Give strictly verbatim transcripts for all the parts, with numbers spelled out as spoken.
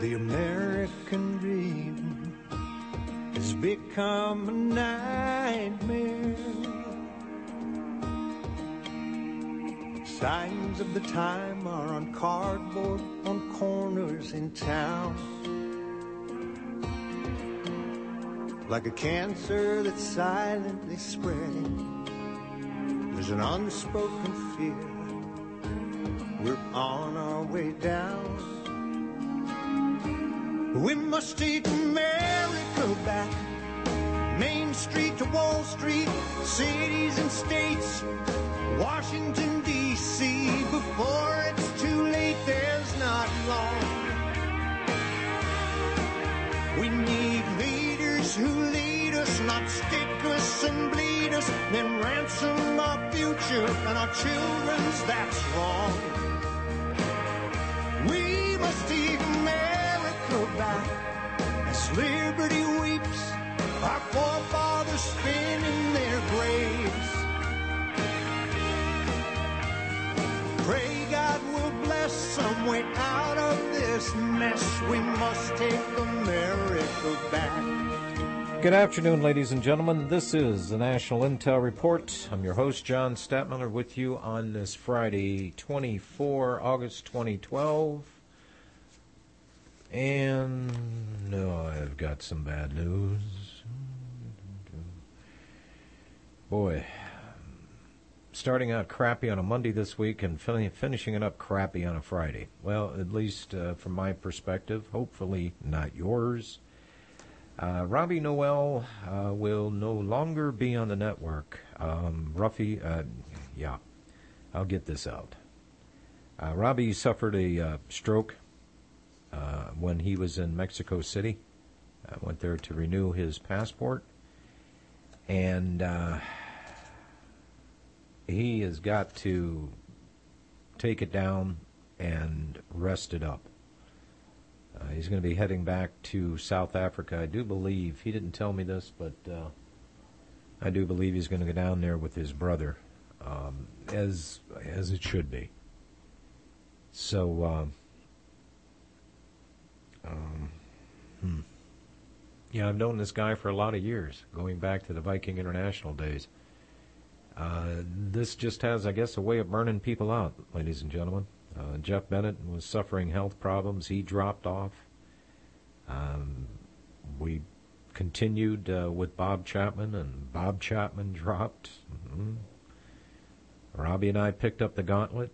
The American dream has become a nightmare. Signs of the time are on cardboard on corners in town. Like a cancer that's silently spreading, there's an unspoken fear. We're on our way down. We must take America back. Main Street to Wall Street, cities and states, Washington, D C Before it's too late, there's not long. We need leaders who lead us, not stick us and bleed us, then ransom our future and our children's, that's wrong. We must take America back as liberty weeps, our forefathers spin in their graves. Pray God will bless some way out of this mess. We must take America back. Good afternoon, ladies and gentlemen. This is the National Intel Report. I'm your host, John Statmiller, with you on this Friday, the twenty-fourth of August, twenty twelve. And no, I've got some bad news. Boy, starting out crappy on a Monday this week and fin- finishing it up crappy on a Friday. Well, at least uh, from my perspective, hopefully not yours. Uh, Robbie Noel uh, will no longer be on the network. Um, Ruffy, uh, yeah, I'll get this out. Uh, Robbie suffered a uh, stroke uh, when he was in Mexico City. I went there to renew his passport. And uh, he has got to take it down and rest it up. Uh, he's going to be heading back to South Africa. I do believe, he didn't tell me this, but uh, I do believe he's going to go down there with his brother, um, as as it should be. So, uh, um, hmm. yeah, I've known this guy for a lot of years, going back to the Viking International days. Uh, this just has, I guess, a way of burning people out, ladies and gentlemen. Uh, Jeff Bennett was suffering health problems. He dropped off. Um, we continued uh, with Bob Chapman, and Bob Chapman dropped. Mm-hmm. Robbie and I picked up the gauntlet.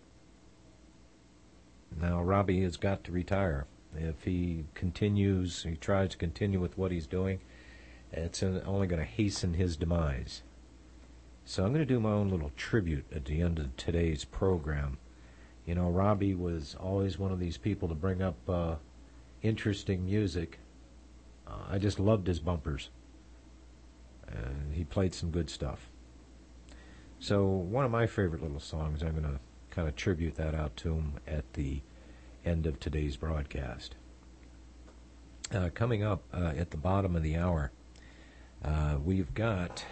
Now Robbie has got to retire. If he continues, he tries to continue with what he's doing, it's only going to hasten his demise. So I'm going to do my own little tribute at the end of today's program. You know, Robbie was always one of these people to bring up uh, interesting music. Uh, I just loved his bumpers. And he played some good stuff. So one of my favorite little songs, I'm going to kind of tribute that out to him at the end of today's broadcast. Uh, coming up uh, at the bottom of the hour, uh, we've got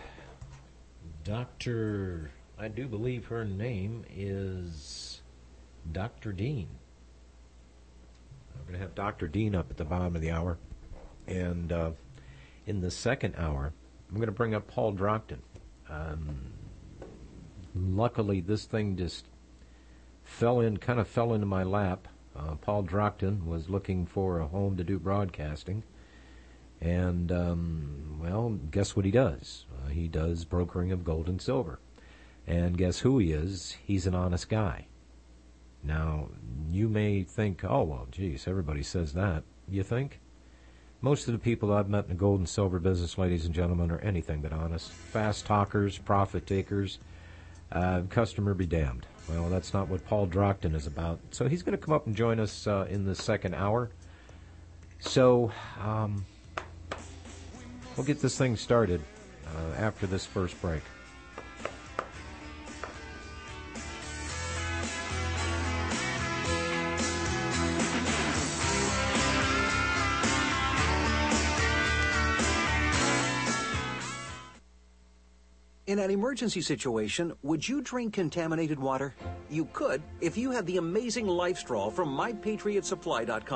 Doctor, I do believe her name is Doctor Dean. I'm going to have Doctor Dean up at the bottom of the hour. And uh, in the second hour, I'm going to bring up Paul Drockton. Um, luckily, this thing just fell in, kind of fell into my lap. Uh, Paul Drockton was looking for a home to do broadcasting. And, um, well, guess what he does? Uh, he does brokering of gold and silver. And guess who he is? He's an honest guy. Now, you may think, oh, well, geez, everybody says that. You think? Most of the people I've met in the gold and silver business, ladies and gentlemen, are anything but honest. Fast talkers, profit takers, uh, customer be damned. Well, that's not what Paul Drockton is about. So he's going to come up and join us uh, in the second hour. So, um, we'll get this thing started uh, after this first break. In an emergency situation, would you drink contaminated water? You could if you had the amazing Life Straw from my patriot supply dot com.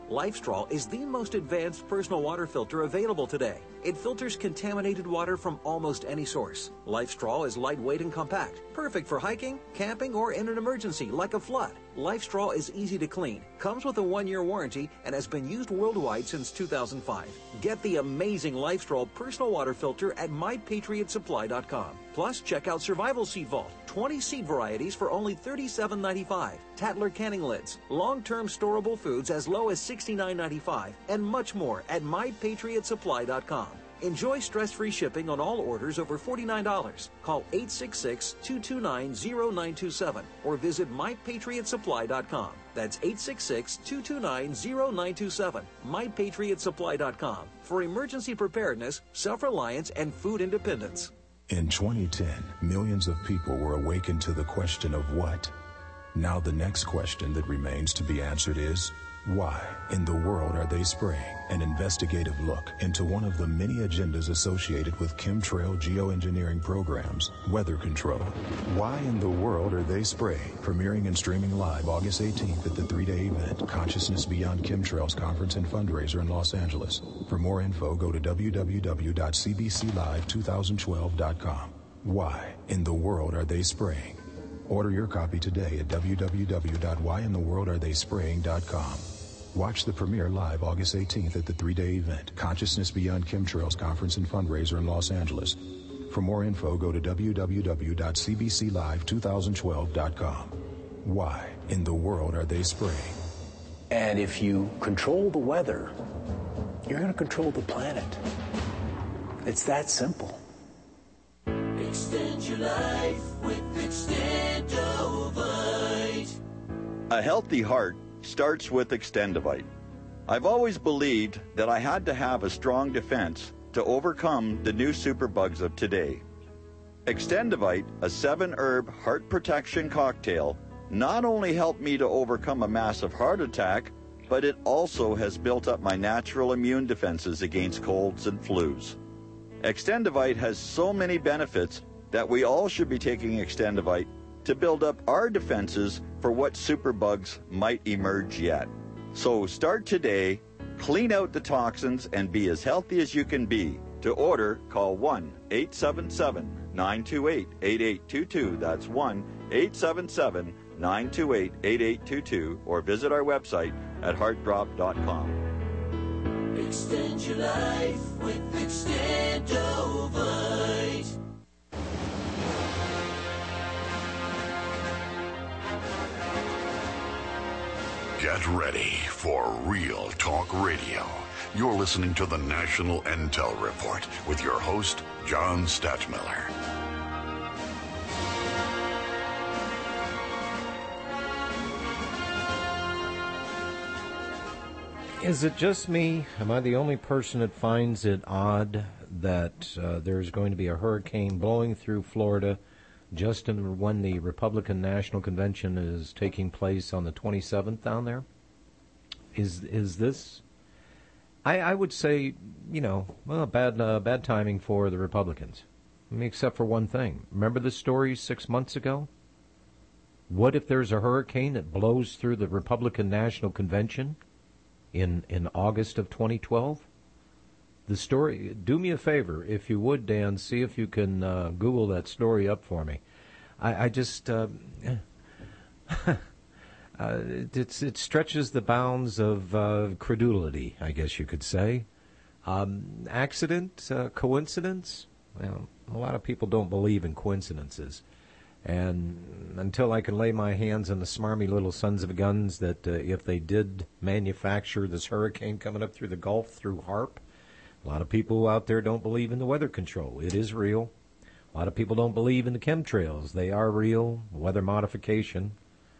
LifeStraw is the most advanced personal water filter available today. It filters contaminated water from almost any source. LifeStraw is lightweight and compact, perfect for hiking, camping, or in an emergency like a flood. LifeStraw is easy to clean, comes with a one-year warranty, and has been used worldwide since two thousand five. Get the amazing LifeStraw personal water filter at my patriot supply dot com. Plus, check out Survival Seed Vault, twenty seed varieties for only thirty-seven ninety-five, Tatler canning lids, long-term storable foods as low as sixty-nine ninety-five, and much more at my patriot supply dot com. Enjoy stress-free shipping on all orders over forty-nine dollars. Call eight six six, two two nine, zero nine two seven or visit my patriot supply dot com. That's eight six six, two two nine, zero nine two seven, my patriot supply dot com for emergency preparedness, self-reliance, and food independence. In twenty ten, millions of people were awakened to the question of what? Now the next question that remains to be answered is, why in the world are they spraying? An investigative look into one of the many agendas associated with chemtrail geoengineering programs, weather control. Why in the world are they spraying? Premiering and streaming live August eighteenth at the three-day event, Consciousness Beyond Chemtrails Conference and Fundraiser in Los Angeles. For more info, go to w w w dot c b c live twenty twelve dot com. Why in the world are they spraying? Order your copy today at w w w dot why in the world are they spraying dot com. Watch the premiere live August eighteenth at the three-day event, Consciousness Beyond Chemtrails Conference and Fundraiser in Los Angeles. For more info, go to w w w dot c b c live twenty twelve dot com. Why in the world are they spraying? And if you control the weather, you're going to control the planet. It's that simple. Extend your life with Extendovite. A healthy heart starts with Extendovite. I've always believed that I had to have a strong defense to overcome the new superbugs of today. Extendovite, a seven-herb heart protection cocktail, not only helped me to overcome a massive heart attack, but it also has built up my natural immune defenses against colds and flus. Extendovite has so many benefits that we all should be taking Extendovite to build up our defenses for what superbugs might emerge yet. So start today, clean out the toxins, and be as healthy as you can be. To order, call one eight seven seven, nine two eight, eight eight two two. That's one eight seven seven, nine two eight, eight eight two two, or visit our website at heart drop dot com. Extend your life with Extendovite. Get ready for Real Talk Radio. You're listening to the National Intel Report with your host, John Stadtmiller. Is it just me? Am I the only person that finds it odd that uh, there's going to be a hurricane blowing through Florida just in, when the Republican National Convention is taking place on the twenty-seventh down there? Is is this? I, I would say, you know, well, bad uh, bad timing for the Republicans. I mean, except for one thing. Remember the story six months ago? What if there's a hurricane that blows through the Republican National Convention in in August of twenty twelve? The story, do me a favor, if you would, Dan, see if you can uh, Google that story up for me. I, I just, uh, uh, it's, it stretches the bounds of uh, credulity, I guess you could say. Um, accident, uh, coincidence? Well, a lot of people don't believe in coincidences. And until I can lay my hands on the smarmy little sons of guns that uh, if they did manufacture this hurricane coming up through the Gulf through HAARP, a lot of people out there don't believe in the weather control. It is real. A lot of people don't believe in the chemtrails. They are real. Weather modification.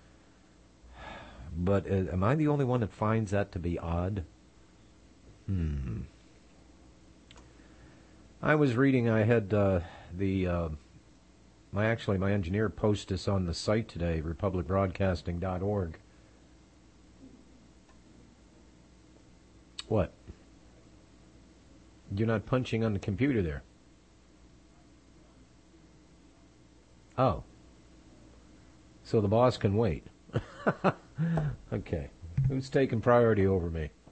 But uh, am I the only one that finds that to be odd? Hmm. I was reading, I had uh, the, uh, my actually, my engineer posted this on the site today, republic broadcasting dot org. What? You're not punching on the computer there. Oh. So the boss can wait. Okay. Who's taking priority over me?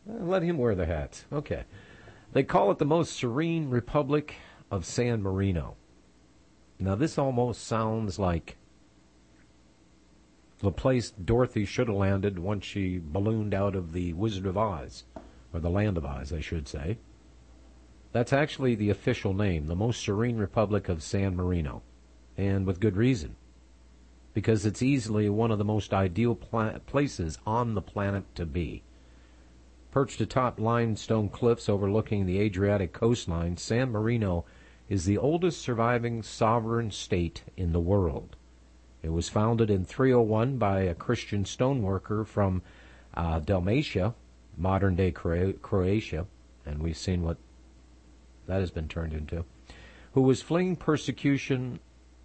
Let him wear the hats. Okay. They call it the most serene republic of San Marino. Now, this almost sounds like the place Dorothy should have landed once she ballooned out of the Wizard of Oz, or the Land of Oz, I should say. That's actually the official name, the most serene republic of San Marino, and with good reason, because it's easily one of the most ideal pla- places on the planet to be. Perched atop limestone cliffs overlooking the Adriatic coastline, San Marino is the oldest surviving sovereign state in the world. It was founded in three oh one by a Christian stoneworker from uh, Dalmatia, modern-day Cro- Croatia, and we've seen what that has been turned into, who was fleeing persecution.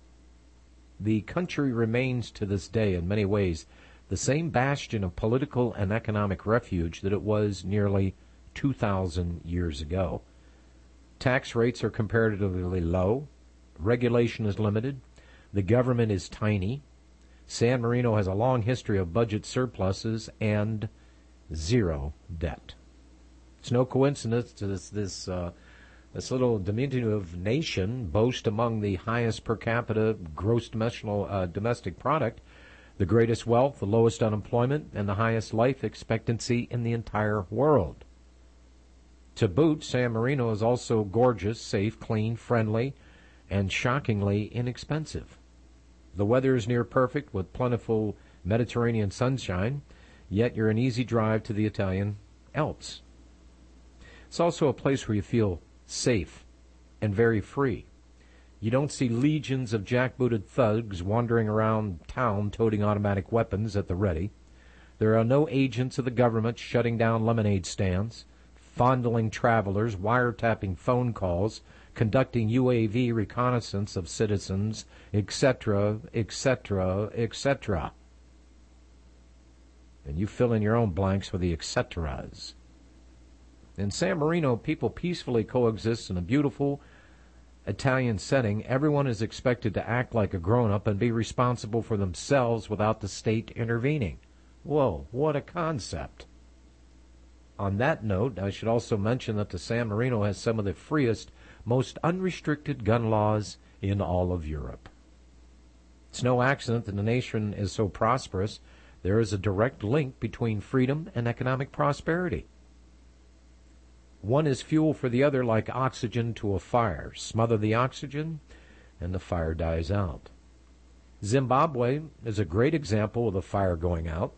The country remains to this day, in many ways, the same bastion of political and economic refuge that it was nearly two thousand years ago. Tax rates are comparatively low. Regulation is limited. The government is tiny. San Marino has a long history of budget surpluses and zero debt. It's no coincidence that this this, uh, this little diminutive nation boasts among the highest per capita gross domestic, uh, domestic product, the greatest wealth, the lowest unemployment, and the highest life expectancy in the entire world. To boot, San Marino is also gorgeous, safe, clean, friendly, and shockingly inexpensive. The weather is near perfect with plentiful Mediterranean sunshine, yet you're an easy drive to the Italian Alps. It's also a place where you feel safe and very free. You don't see legions of jackbooted thugs wandering around town toting automatic weapons at the ready. There are no agents of the government shutting down lemonade stands, fondling travelers, wiretapping phone calls, conducting U A V reconnaissance of citizens, et cetera, et cetera, et cetera. And you fill in your own blanks with the et ceteras. In San Marino, people peacefully coexist in a beautiful Italian setting. Everyone is expected to act like a grown-up and be responsible for themselves without the state intervening. Whoa, what a concept. On that note, I should also mention that the San Marino has some of the freest, most unrestricted gun laws in all of Europe. It's no accident that the nation is so prosperous. There is a direct link between freedom and economic prosperity. One is fuel for the other, like oxygen to a fire. Smother the oxygen, and the fire dies out. Zimbabwe is a great example of the fire going out.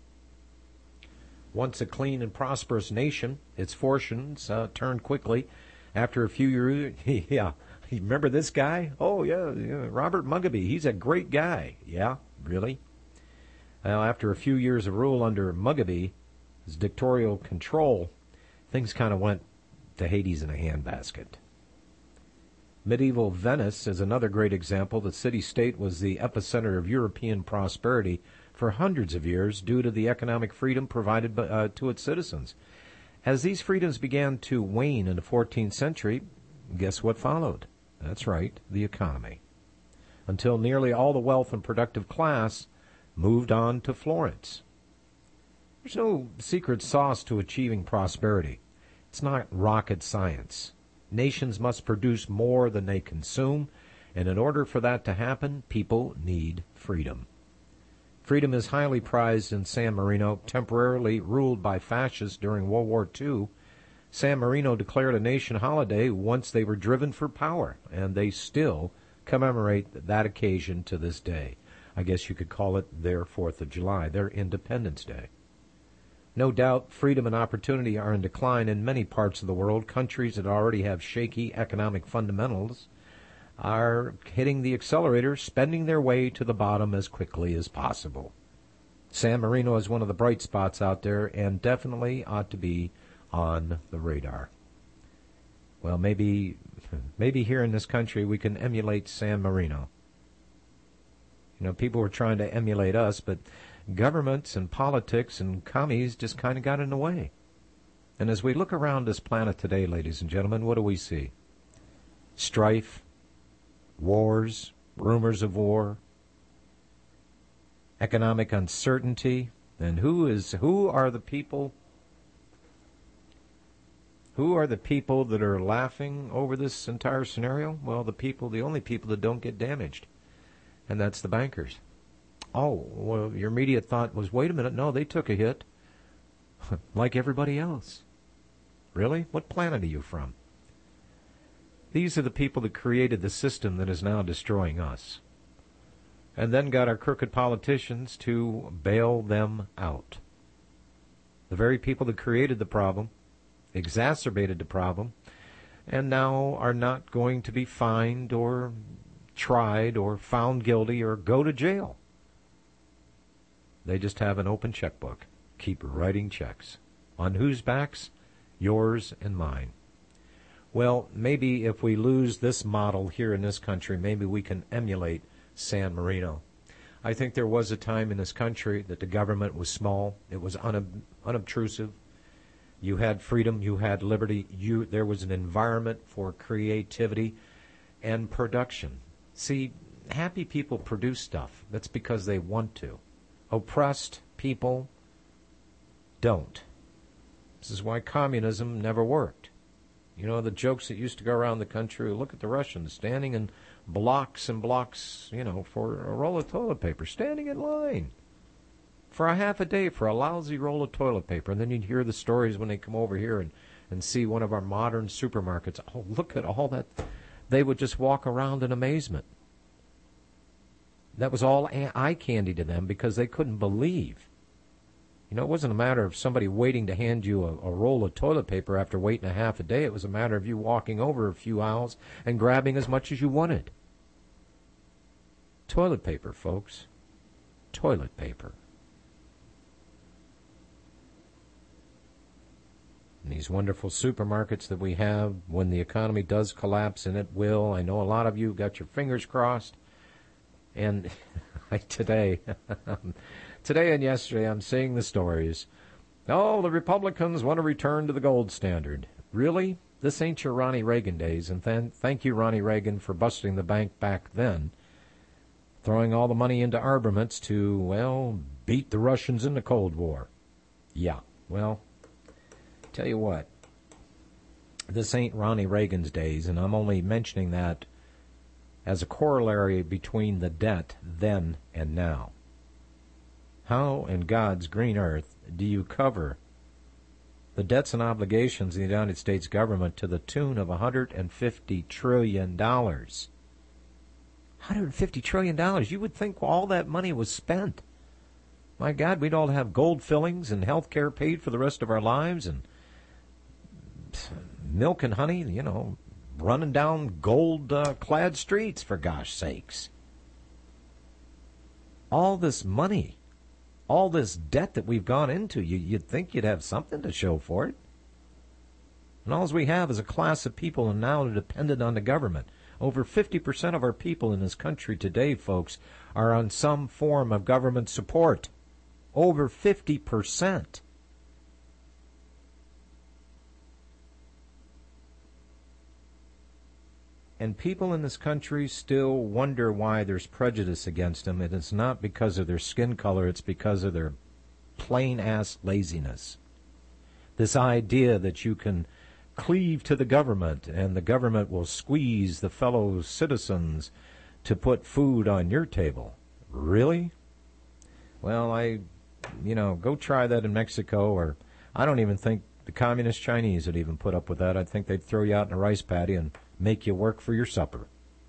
Once a clean and prosperous nation, its fortunes uh, turned quickly. After a few years, yeah, you remember this guy? Oh, yeah, yeah, Robert Mugabe. He's a great guy. Yeah, really? Well, after a few years of rule under Mugabe's dictatorial control, things kind of went to Hades in a handbasket. Medieval Venice is another great example. The city-state was the epicenter of European prosperity for hundreds of years due to the economic freedom provided by, uh, to its citizens. As these freedoms began to wane in the fourteenth century, guess what followed? That's right, the economy. Until nearly all the wealth and productive class moved on to Florence. There's no secret sauce to achieving prosperity. It's not rocket science. Nations must produce more than they consume, and in order for that to happen, people need freedom. Freedom is highly prized in San Marino. Temporarily ruled by fascists during World War Two, San Marino declared a nation holiday once they were driven for power, and they still commemorate that occasion to this day. I guess you could call it their fourth of July, their Independence Day. No doubt, freedom and opportunity are in decline in many parts of the world. Countries that already have shaky economic fundamentals are hitting the accelerator, spending their way to the bottom as quickly as possible. San Marino is one of the bright spots out there and definitely ought to be on the radar. Well, maybe, maybe here in this country we can emulate San Marino. You know, people were trying to emulate us, but governments and politics and commies just kind of got in the way. And as we look around this planet today, ladies and gentlemen, what do we see? Strife, wars, rumors of war, economic uncertainty, and who is who are the people Who are the people that are laughing over this entire scenario? Well, the people, the only people that don't get damaged, and that's the bankers. Oh, well, your immediate thought was, wait a minute, no, they took a hit like everybody else. Really? What planet are you from? These are the people that created the system that is now destroying us, and then got our crooked politicians to bail them out. The very people that created the problem, exacerbated the problem, and now are not going to be fined or tried or found guilty or go to jail. They just have an open checkbook. Keep writing checks. On whose backs? Yours and mine. Well, maybe if we lose this model here in this country, maybe we can emulate San Marino. I think there was a time in this country that the government was small. It was unob- unobtrusive. You had freedom. You had liberty. You, there was an environment for creativity and production. See, happy people produce stuff. That's because they want to. Oppressed people don't. This is why communism never worked. You know, the jokes that used to go around the country, look at the Russians standing in blocks and blocks, you know, for a roll of toilet paper, standing in line for a half a day for a lousy roll of toilet paper. And then you'd hear the stories when they come over here and, and see one of our modern supermarkets. Oh, look at all that. They would just walk around in amazement. That was all eye candy to them because they couldn't believe. You know, it wasn't a matter of somebody waiting to hand you a, a roll of toilet paper after waiting a half a day. It was a matter of you walking over a few aisles and grabbing as much as you wanted. Toilet paper, folks. Toilet paper. And these wonderful supermarkets that we have, when the economy does collapse, and it will, I know a lot of you got your fingers crossed. And today, today and yesterday, I'm seeing the stories. Oh, the Republicans want to return to the gold standard. Really? This ain't your Ronnie Reagan days, and th- thank you, Ronnie Reagan, for busting the bank back then, throwing all the money into armaments to, well, beat the Russians in the Cold War. Yeah, well, tell you what, this ain't Ronnie Reagan's days, and I'm only mentioning that as a corollary between the debt then and now. How in God's green earth do you cover the debts and obligations of the United States government to the tune of one hundred fifty trillion dollars? one hundred fifty trillion dollars. You would think all that money was spent. My God, we'd all have gold fillings and health care paid for the rest of our lives, and milk and honey, you know, running down gold-clad uh, streets, for gosh sakes. All this money, all this debt that we've gone into, you, you'd think you'd have something to show for it. And all we have is a class of people and now dependent on the government. Over fifty percent of our people in this country today, folks, are on some form of government support. Over fifty percent. And people in this country still wonder why there's prejudice against them. And it's not because of their skin color, it's because of their plain-ass laziness. This idea that you can cleave to the government and the government will squeeze the fellow citizens to put food on your table. Really? Well, I, you know, go try that in Mexico, or I don't even think the communist Chinese would even put up with that. I think they'd throw you out in a rice paddy and make you work for your supper.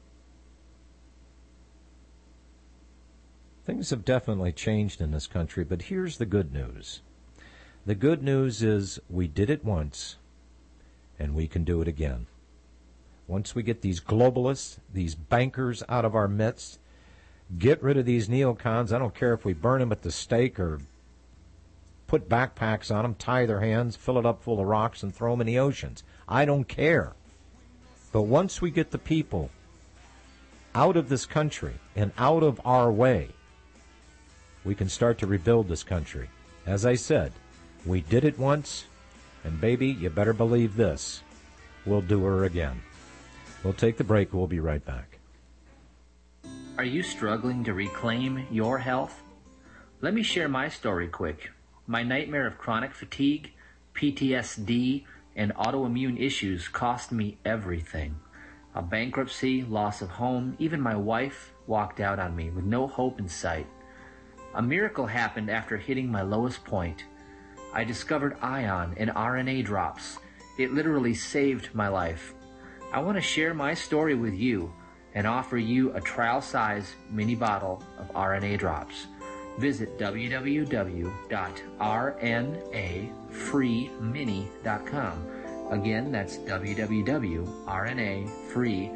Things have definitely changed in this country, but here's the good news. The good news is we did it once, and we can do it again. Once we get these globalists, these bankers out of our midst, get rid of these neocons. I don't care if we burn them at the stake or put backpacks on them, tie their hands, fill it up full of rocks, and throw them in the oceans. I don't care. But once we get the people out of this country and out of our way, we can start to rebuild this country. As I said, we did it once, and baby, you better believe this, we'll do her again. We'll take the break. We'll be right back. Are you struggling to reclaim your health? Let me share my story quick. My nightmare of chronic fatigue, P T S D, and autoimmune issues cost me everything. A bankruptcy, loss of home, even my wife walked out on me with no hope in sight. A miracle happened after hitting my lowest point. I discovered Ion and R N A drops. It literally saved my life. I want to share my story with you and offer you a trial-size mini bottle of R N A drops. Visit w w w dot r n a free mini dot com. Again, that's w w w dot r n a free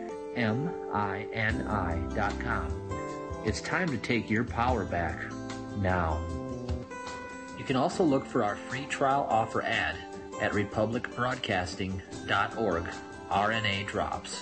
mini dot com. It's time to take your power back now. You can also look for our free trial offer ad at republic broadcasting dot org. R N A drops.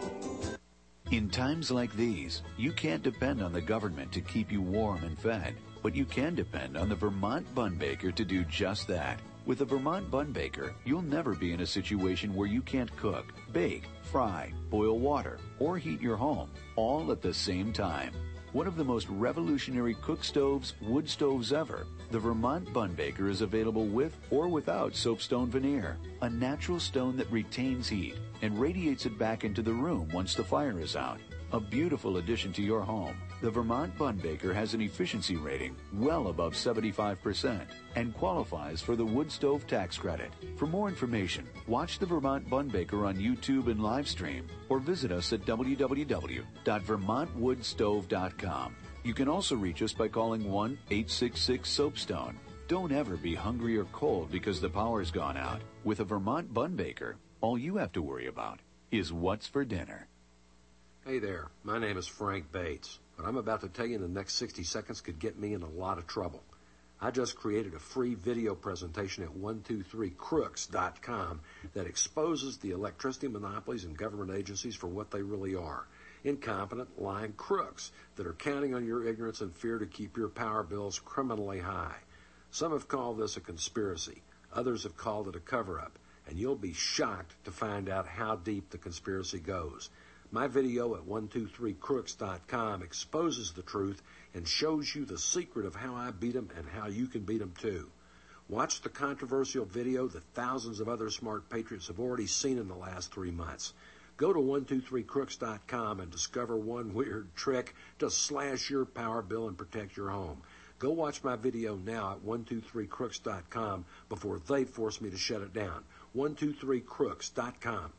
In times like these, you can't depend on the government to keep you warm and fed, but you can depend on the Vermont Bun Baker to do just that. With the Vermont Bun Baker, you'll never be in a situation where you can't cook, bake, fry, boil water, or heat your home, all at the same time. One of the most revolutionary cook stoves, wood stoves ever, the Vermont Bun Baker is available with or without soapstone veneer, a natural stone that retains heat and radiates it back into the room once the fire is out. A beautiful addition to your home. The Vermont Bun Baker has an efficiency rating well above seventy-five percent and qualifies for the wood stove tax credit. For more information, watch the Vermont Bun Baker on YouTube and live stream or visit us at w w w dot vermont wood stove dot com. You can also reach us by calling one eight six six soapstone. Don't ever be hungry or cold because the power's gone out. With a Vermont Bun Baker, all you have to worry about is what's for dinner. Hey there, my name is Frank Bates. What I'm about to tell you in the next sixty seconds could get me in a lot of trouble. I just created a free video presentation at one two three crooks dot com that exposes the electricity monopolies and government agencies for what they really are. Incompetent, lying crooks that are counting on your ignorance and fear to keep your power bills criminally high. Some have called this a conspiracy. Others have called it a cover-up. And you'll be shocked to find out how deep the conspiracy goes. My video at one two three crooks dot com exposes the truth and shows you the secret of how I beat them and how you can beat them too. Watch the controversial video that thousands of other smart patriots have already seen in the last three months. Go to one two three crooks dot com and discover one weird trick to slash your power bill and protect your home. Go watch my video now at one two three crooks dot com before they force me to shut it down. one two three crooks dot com.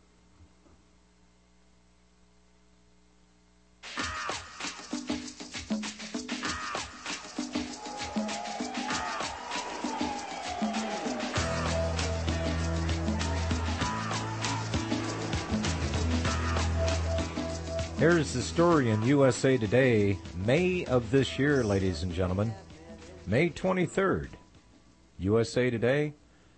Here's the story in U S A Today, May of this year, ladies and gentlemen. May twenty-third. U S A Today.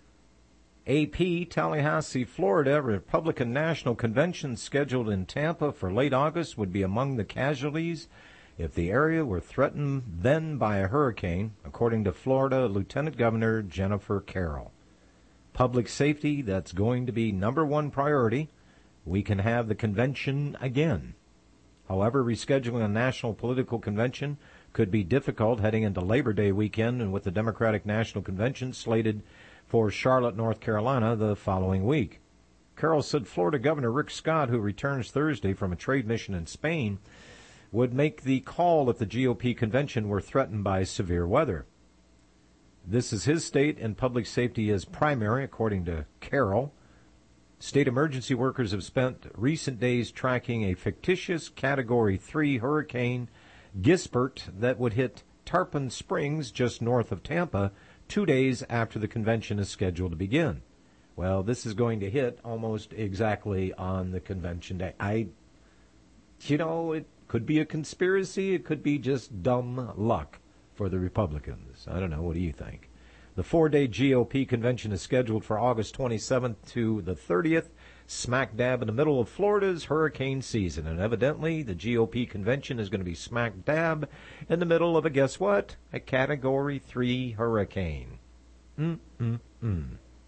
A P, Tallahassee, Florida, Republican National Convention scheduled in Tampa for late August would be among the casualties if the area were threatened then by a hurricane, according to Florida Lieutenant Governor Jennifer Carroll. Public safety, that's going to be number one priority. We can have the convention again. However, rescheduling a national political convention could be difficult heading into Labor Day weekend and with the Democratic National Convention slated for Charlotte, North Carolina the following week. Carroll said Florida Governor Rick Scott, who returns Thursday from a trade mission in Spain, would make the call if the G O P convention were threatened by severe weather. This is his state, and public safety is primary, according to Carroll. State emergency workers have spent recent days tracking a fictitious Category three hurricane, Gisbert, that would hit Tarpon Springs, just north of Tampa, two days after the convention is scheduled to begin. Well, this is going to hit almost exactly on the convention day. I, you know, it could be a conspiracy. It could be just dumb luck for the Republicans. I don't know. What do you think? The four-day G O P convention is scheduled for August twenty-seventh to the thirtieth, smack dab in the middle of Florida's hurricane season. And evidently, the G O P convention is going to be smack dab in the middle of a, guess what? A Category three hurricane. Mm-mm-mm.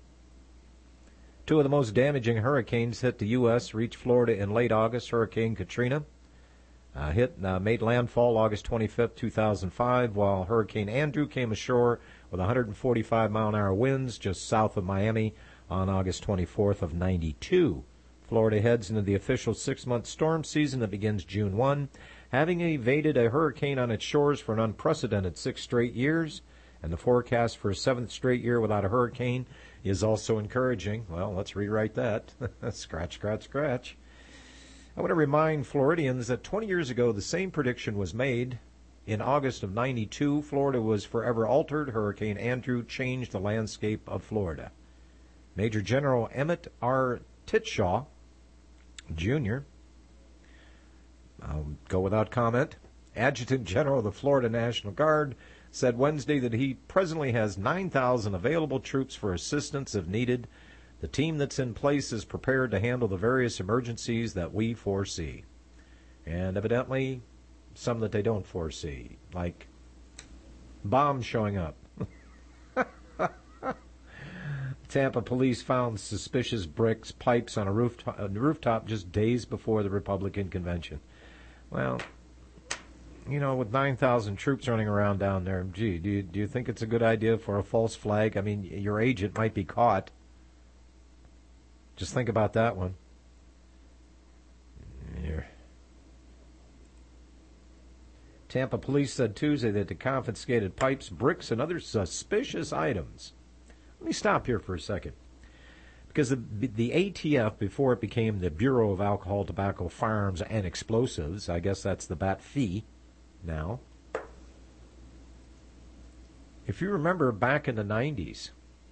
Two of the most damaging hurricanes hit the U S reached Florida in late August. Hurricane Katrina uh, hit uh, made landfall August twenty-fifth, two thousand five, while Hurricane Andrew came ashore with one hundred forty-five mile an hour winds just south of Miami on August twenty-fourth of ninety-two. Florida heads into the official six-month storm season that begins June first, having evaded a hurricane on its shores for an unprecedented six straight years, and the forecast for a seventh straight year without a hurricane is also encouraging. Well, let's rewrite that. Scratch, scratch, scratch. I want to remind Floridians that twenty years ago the same prediction was made. In August of ninety-two, Florida was forever altered. Hurricane Andrew changed the landscape of Florida. Major General Emmett R. Titshaw, Junior, I'll go without comment, Adjutant General of the Florida National Guard, said Wednesday that he presently has nine thousand available troops for assistance if needed. The team that's in place is prepared to handle the various emergencies that we foresee. And evidently, some that they don't foresee, like bombs showing up. Tampa police found suspicious bricks, pipes on a rooftop, a rooftop just days before the Republican convention. Well, you know, with nine thousand troops running around down there, gee, do you, do you think it's a good idea for a false flag? I mean, your agent might be caught. Just think about that one. Here. Tampa police said Tuesday that they confiscated pipes, bricks, and other suspicious items. Let me stop here for a second. Because the, the A T F, before it became the Bureau of Alcohol, Tobacco, Firearms, and Explosives, I guess that's the B A T F I now. If you remember back in the nineties,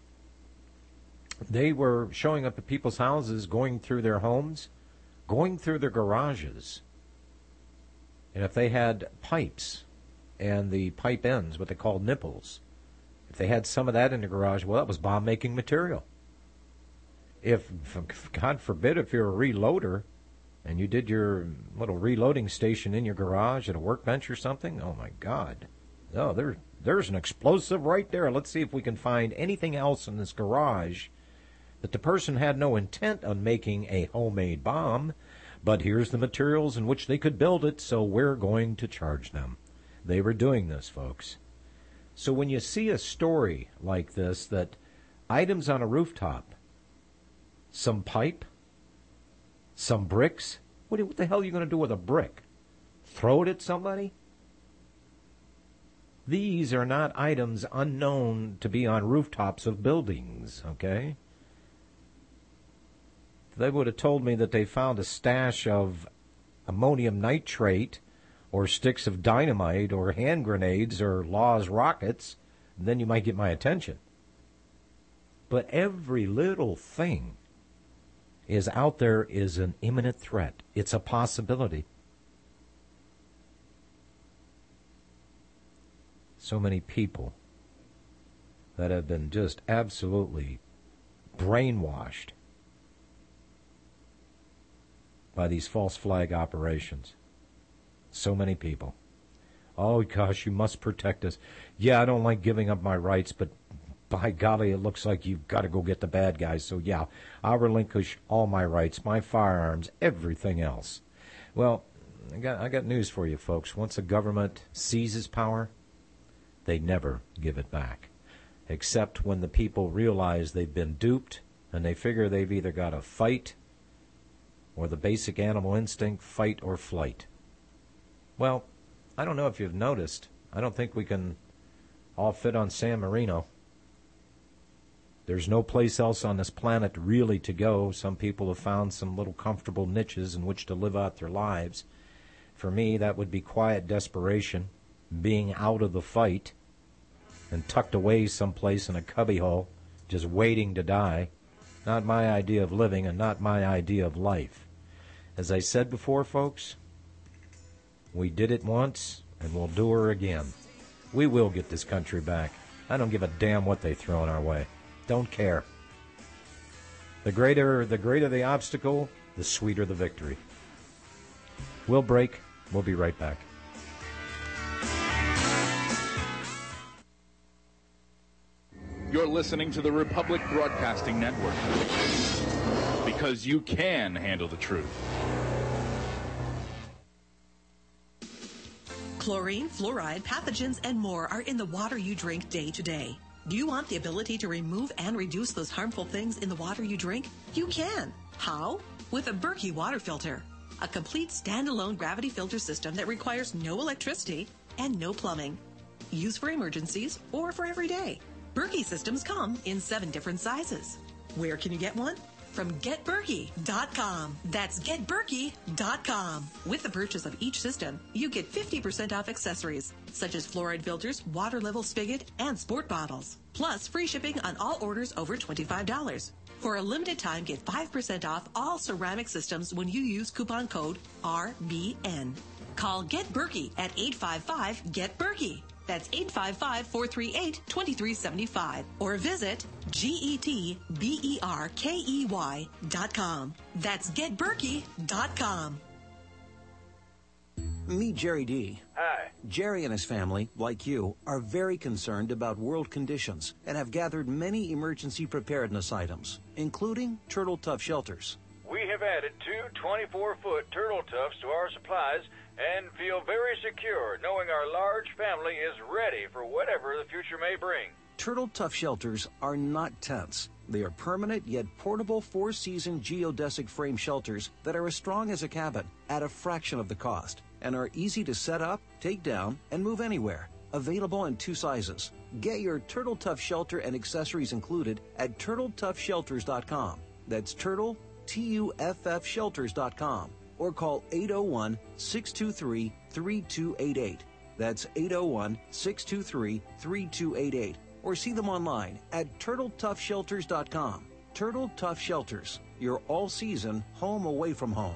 they were showing up at people's houses, going through their homes, going through their garages. And if they had pipes and the pipe ends, what they called nipples, if they had some of that in the garage, well, that was bomb-making material. If, God forbid, if you're a reloader and you did your little reloading station in your garage at a workbench or something, oh, my God. Oh, there, there's an explosive right there. Let's see if we can find anything else in this garage that the person had no intent on making a homemade bomb, but here's the materials in which they could build it, so we're going to charge them. They were doing this, folks. So when you see a story like this, that items on a rooftop, some pipe, some bricks, what, do, what the hell are you going to do with a brick? Throw it at somebody? These are not items unknown to be on rooftops of buildings, okay? They would have told me that they found a stash of ammonium nitrate or sticks of dynamite or hand grenades or Laws rockets, and then you might get my attention. But every little thing is out there is an imminent threat. It's a possibility. So many people that have been just absolutely brainwashed by these false flag operations. So many people. Oh, gosh, you must protect us. Yeah, I don't like giving up my rights, but by golly, it looks like you've got to go get the bad guys. So, yeah, I'll relinquish all my rights, my firearms, everything else. Well, I got, I got news for you, folks. Once a government seizes power, they never give it back, except when the people realize they've been duped and they figure they've either got to fight or the basic animal instinct, fight or flight. Well, I don't know if you've noticed. I don't think we can all fit on San Marino. There's no place else on this planet really to go. Some people have found some little comfortable niches in which to live out their lives. For me, that would be quiet desperation, being out of the fight and tucked away someplace in a cubbyhole, just waiting to die. Not my idea of living and not my idea of life. As I said before, folks, we did it once and we'll do her again. We will get this country back. I don't give a damn what they throw in our way. Don't care. The greater, the greater the obstacle, the sweeter the victory. We'll break. We'll be right back. You're listening to the Republic Broadcasting Network, because you can handle the truth. Chlorine, fluoride, pathogens, and more are in the water you drink day to day. Do you want the ability to remove and reduce those harmful things in the water you drink? You can. How? With a Berkey water filter. A complete standalone gravity filter system that requires no electricity and no plumbing. Used for emergencies or for every day. Berkey systems come in seven different sizes. Where can you get one? From get berkey dot com. That's get berkey dot com. With the purchase of each system, you get fifty percent off accessories, such as fluoride filters, water level spigot, and sport bottles. Plus, free shipping on all orders over twenty-five dollars. For a limited time, get five percent off all ceramic systems when you use coupon code R B N. Call Get Berkey at eight five five, get berkey. That's eight five five, four three eight, two three seven five. Or visit G E T B E R K E Y dot com. That's get berkey dot com. Meet Jerry D. Hi. Jerry and his family, like you, are very concerned about world conditions and have gathered many emergency preparedness items, including Turtle Tough shelters. We have added two twenty-four foot Turtle Toughs to our supplies and feel very secure knowing our large family is ready for whatever the future may bring. Turtle Tough shelters are not tents. They are permanent yet portable four-season geodesic frame shelters that are as strong as a cabin at a fraction of the cost and are easy to set up, take down, and move anywhere. Available in two sizes. Get your Turtle Tough shelter and accessories included at turtle tough shelters dot com. That's Turtle, T U F F shelters dot com. Or call eight oh one, six two three, three two eight eight. That's eight oh one, six two three, three two eight eight. Or see them online at turtle tough shelters dot com. Turtle Tough Shelters, your all-season home away from home.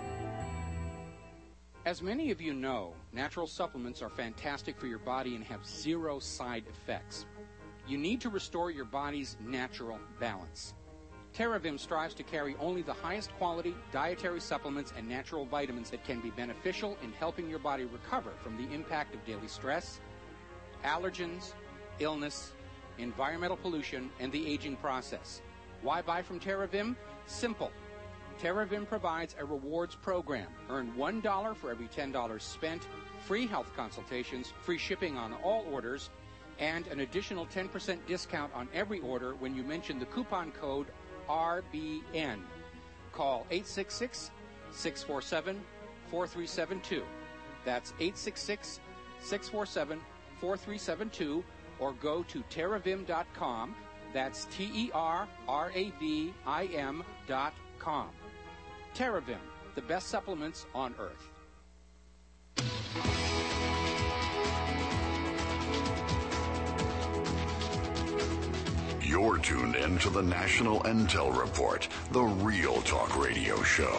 As many of you know, natural supplements are fantastic for your body and have zero side effects. You need to restore your body's natural balance. TerraVim strives to carry only the highest quality dietary supplements and natural vitamins that can be beneficial in helping your body recover from the impact of daily stress, allergens, illness, environmental pollution, and the aging process. Why buy from TerraVim? Simple. TerraVim provides a rewards program. Earn one dollar for every ten dollars spent, free health consultations, free shipping on all orders, and an additional ten percent discount on every order when you mention the coupon code R B N. Call eight six six, six four seven, four three seven two. That's eight six six, six four seven, four three seven two, or go to terravim dot com. That's T E R R A V I M dot com. TerraVim, the best supplements on earth. You're tuned in to the National Intel Report, the Real Talk Radio Show.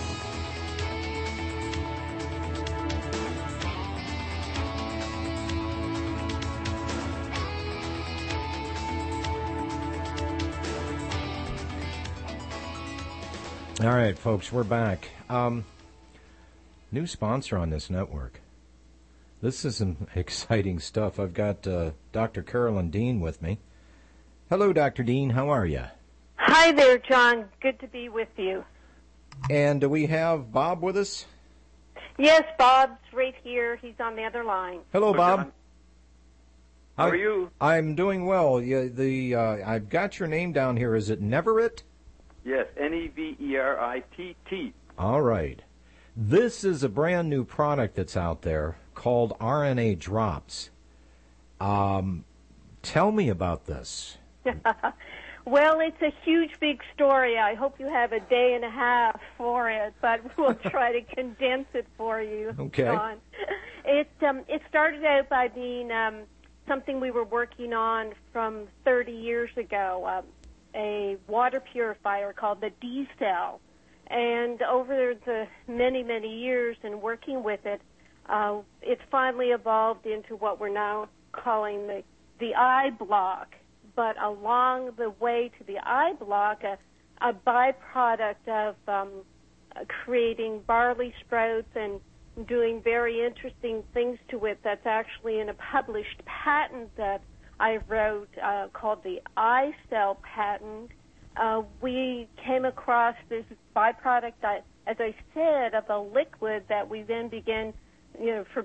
All right, folks, we're back. Um, new sponsor on this network. This is some exciting stuff. I've got uh, Doctor Carolyn Dean with me. Hello, Doctor Dean. How are you? Hi there, John. Good to be with you. And do we have Bob with us? Yes, Bob's right here. He's on the other line. Hello, Bob. How are you? I'm doing well. Yeah, the uh, I've got your name down here. Is it Neverit? Yes, N E V E R I T T. All right. This is a brand new product that's out there called R N A Drops. Um, tell me about this. Well, it's a huge, big story. I hope you have a day and a half for it, but we'll try to condense it for you. Okay. John. It, um, it started out by being um, something we were working on from thirty years ago. Um, a water purifier called the D-Cell. And over the many, many years in working with it, uh, it's finally evolved into what we're now calling the, the eye block. But along the way to the eye block, a, a byproduct of um, creating barley sprouts and doing very interesting things to it that's actually in a published patent that I wrote uh, called the Eye Cell patent. Uh, we came across this byproduct, that, as I said, of a liquid that we then began, you know, for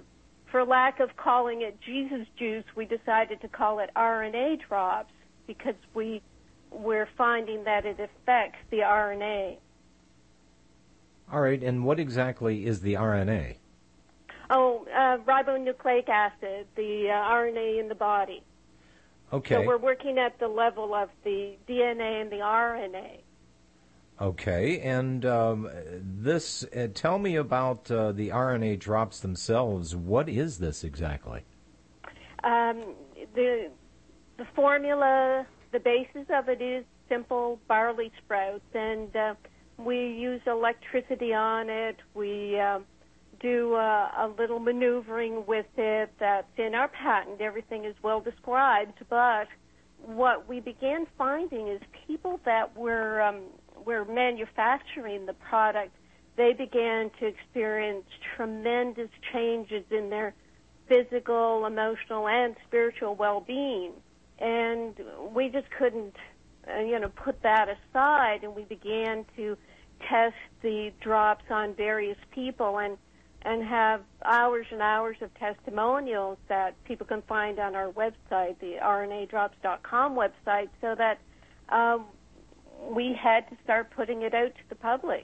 for lack of calling it Jesus juice, we decided to call it R N A drops because we, we're finding that it affects the R N A. All right, and what exactly is the R N A? Oh, uh, ribonucleic acid, the uh, R N A in the body. Okay. So we're working at the level of the D N A and the R N A. Okay, and um, this, uh, tell me about uh, the R N A drops themselves. What is this exactly? Um, the the formula, the basis of it is simple barley sprouts, and uh, we use electricity on it. We uh, do uh, a little maneuvering with it that's in our patent. Everything is well described, but what we began finding is people that were um, were manufacturing the product, they began to experience tremendous changes in their physical, emotional, and spiritual well-being. And we just couldn't, uh, you know, put that aside, and we began to test the drops on various people and and have hours and hours of testimonials that people can find on our website, the R N A drops dot com website, so that um, we had to start putting it out to the public.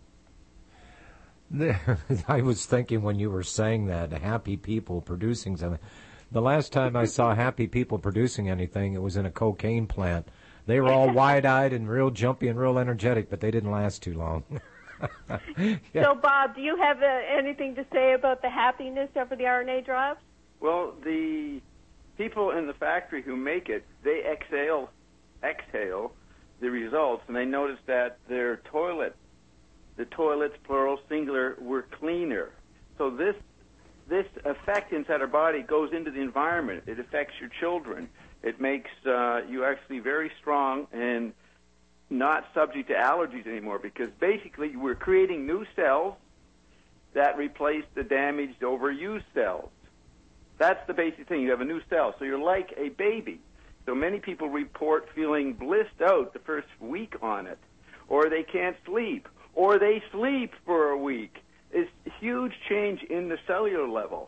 I was thinking when you were saying that, happy people producing something. The last time I saw happy people producing anything, it was in a cocaine plant. They were all wide-eyed and real jumpy and real energetic, but they didn't last too long. Yeah. So, Bob, do you have uh, anything to say about the happiness of the R N A drops? Well, the people in the factory who make it, they exhale, exhale the results, and they noticed that their toilet, the toilets, plural, singular, were cleaner. So this this effect inside our body goes into the environment. It affects your children. It makes uh, you actually very strong and not subject to allergies anymore, because basically we're creating new cells that replace the damaged, overused cells. That's the basic thing. You have a new cell. So you're like a baby. So many people report feeling blissed out the first week on it, or they can't sleep, or they sleep for a week. It's a huge change in the cellular level,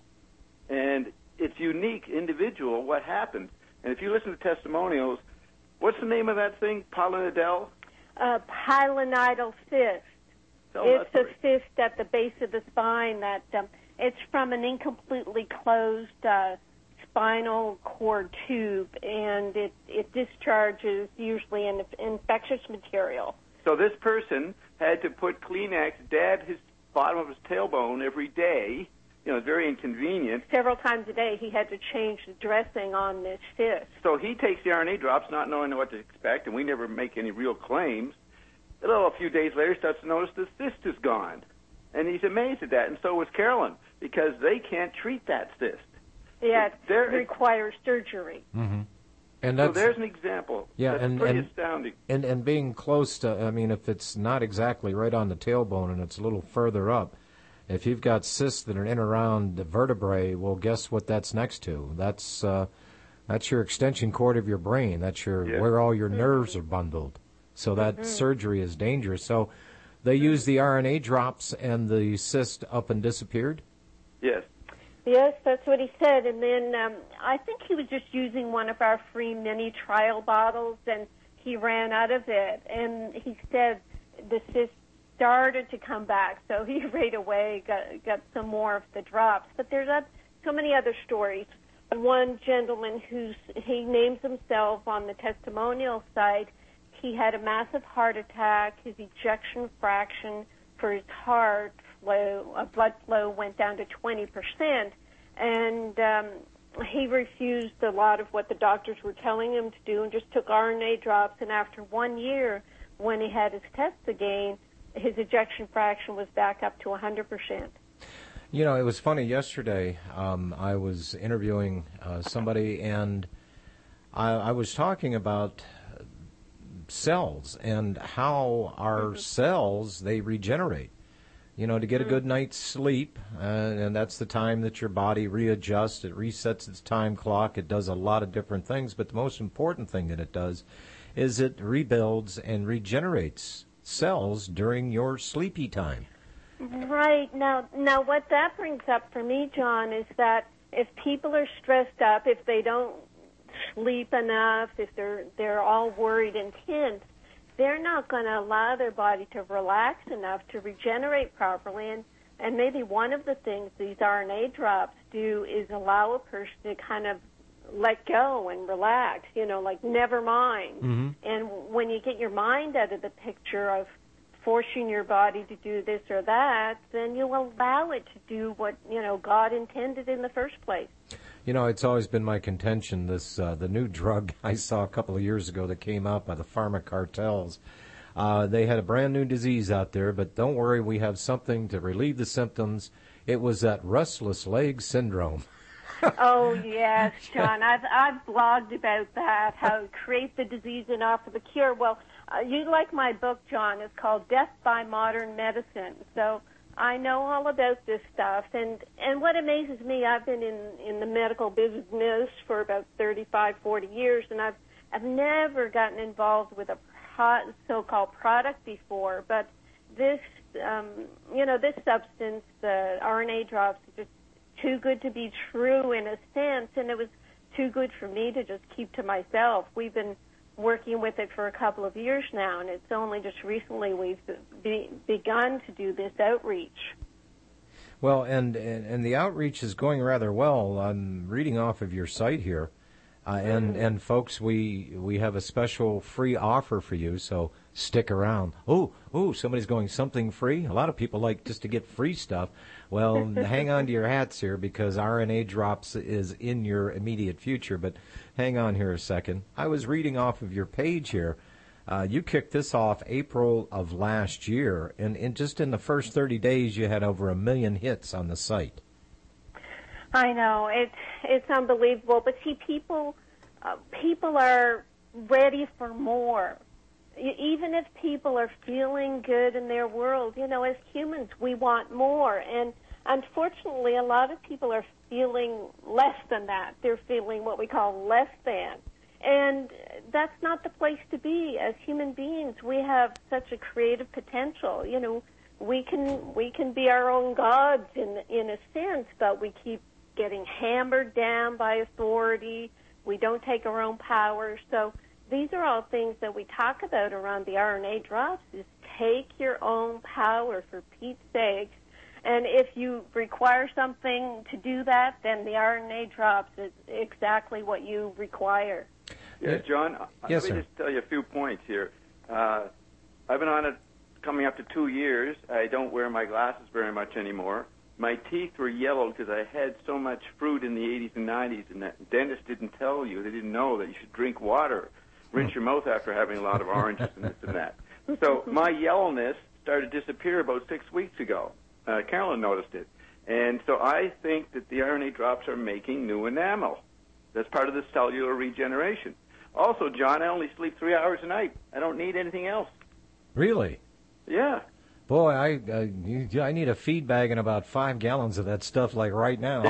and it's unique, individual, what happens. And if you listen to testimonials, what's the name of that thing, Polynidal? Uh, pilonidal cyst. Tell it's us. a cyst at the base of the spine that um, it's from an incompletely closed uh, spinal cord tube, and it, it discharges usually an infectious material. So this person had to put Kleenex, dab his bottom of his tailbone every day. You know, it's very inconvenient. Several times a day he had to change the dressing on this cyst. So he takes the R N A drops not knowing what to expect, and we never make any real claims. A little a few days later, he starts to notice the cyst is gone. And he's amazed at that, and so was Carolyn, because they can't treat that cyst. Yeah, it There- requires surgery. Mm-hmm. And So that's, there's an example. yeah, That's and, pretty and, astounding. and and being close to, I mean, if it's not exactly right on the tailbone and it's a little further up, if you've got cysts that are in around the vertebrae, well, guess what that's next to? That's uh, that's your extension cord of your brain. That's your Yeah. where all your nerves are bundled. So that Mhm. surgery is dangerous. So they used the R N A drops and the cyst up and disappeared? Yes. Yes, that's what he said. And then um, I think he was just using one of our free mini trial bottles, and he ran out of it. And he said the cyst started to come back, so he right away got, got some more of the drops. But there's uh, so many other stories. One gentleman who's he names himself on the testimonial site, he had a massive heart attack. His ejection fraction for his heart flow, uh, blood flow went down to twenty percent, and um, he refused a lot of what the doctors were telling him to do and just took R N A drops. And after one year, when he had his tests again, his ejection fraction was back up to one hundred percent. You know, it was funny. Yesterday, um, I was interviewing uh, somebody, and I, I was talking about cells and how our mm-hmm. cells, they regenerate. You know, to get a good night's sleep, uh, and that's the time that your body readjusts. It resets its time clock. It does a lot of different things, but the most important thing that it does is it rebuilds and regenerates cells during your sleepy time. Right. Now, now what that brings up for me, John, is that if people are stressed up, if they don't sleep enough, if they're they're all worried and tense, they're not going to allow their body to relax enough to regenerate properly. And, and maybe one of the things these R N A drops do is allow a person to kind of let go and relax, you know, like never mind. Mm-hmm. And when you get your mind out of the picture of forcing your body to do this or that, then you allow it to do what, you know, God intended in the first place. You know, it's always been my contention, this uh, the new drug I saw a couple of years ago that came out by the pharma cartels. Uh, they had a brand new disease out there, but don't worry, we have something to relieve the symptoms. It was that restless leg syndrome. Oh, yes, John. I've, I've blogged about that, how create the disease and offer the cure. Well, uh, you like my book, John. It's called Death by Modern Medicine. So I know all about this stuff. And, and what amazes me, I've been in, in the medical business for about thirty-five, forty years, and I've, I've never gotten involved with a pro- so-called product before. But this, um, you know, this substance, the R N A drops, just too good to be true in a sense, and it was too good for me to just keep to myself. We've been working with it for a couple of years now, and it's only just recently we've be, begun to do this outreach. Well, and, and, and the outreach is going rather well. I'm reading off of your site here. Uh, and, and folks, we we have a special free offer for you, so stick around. Oh, oh, somebody's going something free? A lot of people like just to get free stuff. Well, hang on to your hats here, because R N A Drops is in your immediate future. But hang on here a second. I was reading off of your page here. Uh, you kicked this off April of last year, and, and just in the first thirty days, you had over a million hits on the site. I know, it's it's unbelievable. But see, people uh, people are ready for more. Even if people are feeling good in their world, you know, as humans, we want more. And unfortunately, a lot of people are feeling less than that. They're feeling what we call less than. And that's not the place to be. As human beings, we have such a creative potential. You know, we can we can be our own gods in in a sense, but we keep getting hammered down by authority. We don't take our own power. So these are all things that we talk about around the R N A drops, is take your own power, for Pete's sake. And if you require something to do that, then the R N A drops is exactly what you require. Yeah, John, yes, let me sir. just tell you a few points here. Uh, I've been on it coming up to two years. I don't wear my glasses very much anymore. My teeth were yellow because I had so much fruit in the eighties and nineties, and that dentists didn't tell you. They didn't know that you should drink water, rinse your mouth after having a lot of oranges and this and that. So my yellowness started to disappear about six weeks ago. Uh, Carolyn noticed it. And so I think that the R N A drops are making new enamel. That's part of the cellular regeneration. Also, John, I only sleep three hours a night. I don't need anything else. Really? Yeah. Boy, I uh, you, I need a feed bag and about five gallons of that stuff, like right now.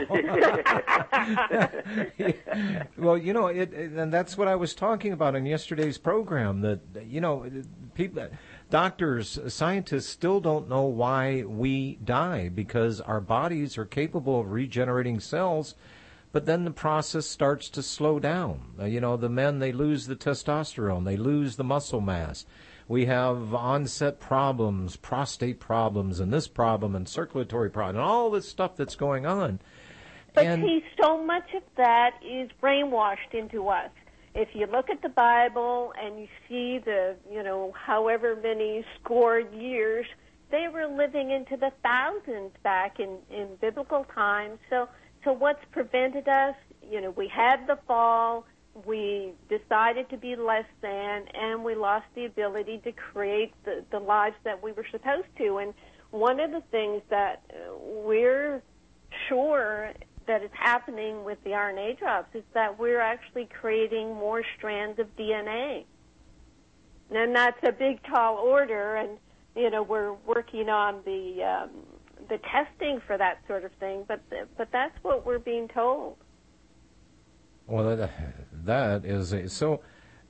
Well, you know, it, it, and that's what I was talking about in yesterday's program. That you know, people, doctors, scientists still don't know why we die, because our bodies are capable of regenerating cells. But then the process starts to slow down. Uh, you know, the men, they lose the testosterone, they lose the muscle mass. We have onset problems, prostate problems, and this problem, and circulatory problem, and all this stuff that's going on. But and see, so much of that is brainwashed into us. If you look at the Bible and you see the, you know, however many scored years, they were living into the thousands back in, in biblical times. So, so what's prevented us? You know, we had the fall. We decided to be less than, and we lost the ability to create the, the lives that we were supposed to. And one of the things that we're sure that is happening with the R N A drops is that we're actually creating more strands of D N A. And that's a big, tall order, and, you know, we're working on the um, the testing for that sort of thing, but but that's what we're being told. Well, that, that is a, so.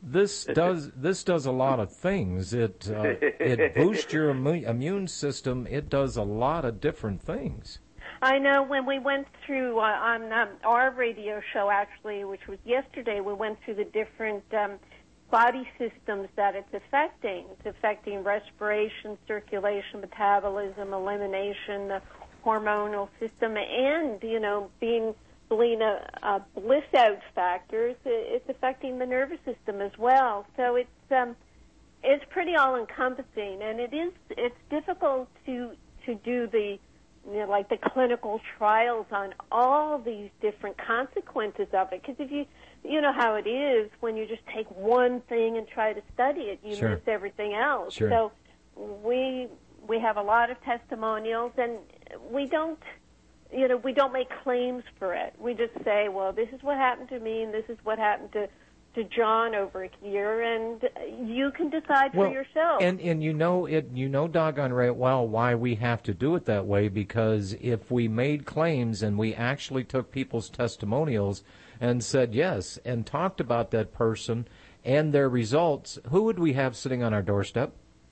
This does this does a lot of things. It uh, it boosts your immu- immune system. It does a lot of different things. I know when we went through uh, on um, our radio show, actually, which was yesterday, we went through the different um, body systems that it's affecting. It's affecting respiration, circulation, metabolism, elimination, the hormonal system, and, you know, being being a, a bliss out factor, it's, it's affecting the nervous system as well. So it's um, it's pretty all encompassing, and it is it's difficult to to do the you know, like the clinical trials on all these different consequences of it. Because if you, you know how it is when you just take one thing and try to study it, you Sure. miss everything else. Sure. So we we have a lot of testimonials, and we don't, you know, we don't make claims for it. We just say, well, this is what happened to me, and this is what happened to to John over here, and you can decide Well, for yourself. And and you know it you know doggone right well why we have to do it that way, because if we made claims and we actually took people's testimonials and said yes and talked about that person and their results, who would we have sitting on our doorstep?